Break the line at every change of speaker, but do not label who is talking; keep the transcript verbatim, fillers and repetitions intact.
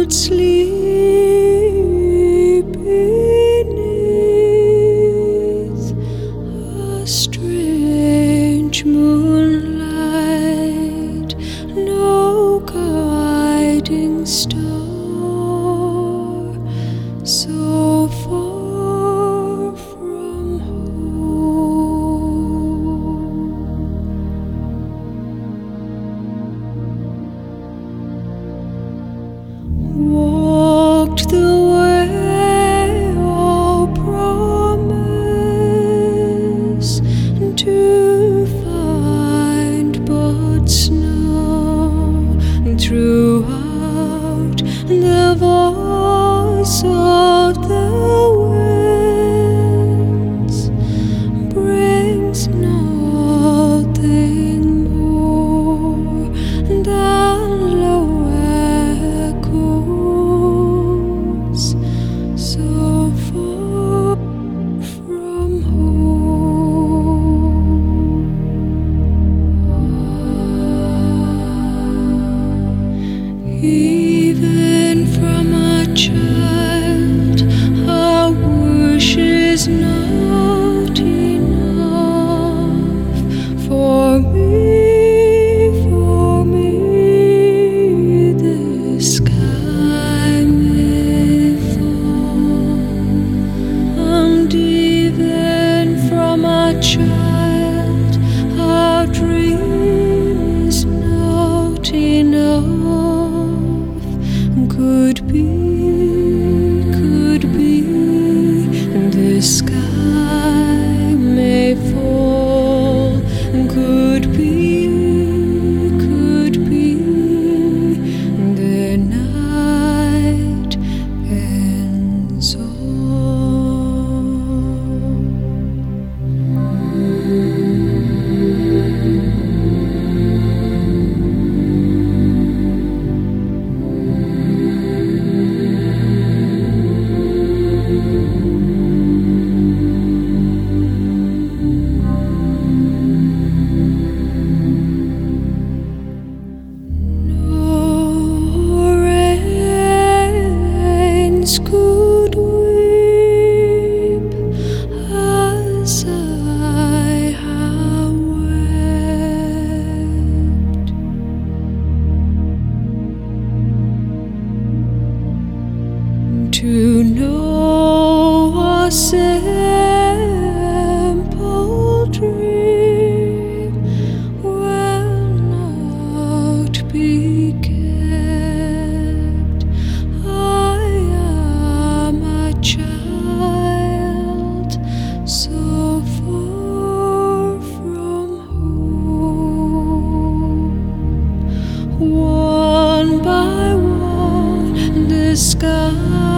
could sleep beneath a strange moonlight, no guiding star, so far from home. Walked the way of promise to find but snow throughout the voice of the winds brings nothing more than low echoes so far from home. Even from a child, a wish is not enough for me, for me. The sky may fall, and even from a child, a dream is not enough. Could be, could be, the sky may fall. Could be, could be, the night ends could weep as I have wept. To know a simple dream will not be kept. I am a child so far from home. One by one, the sky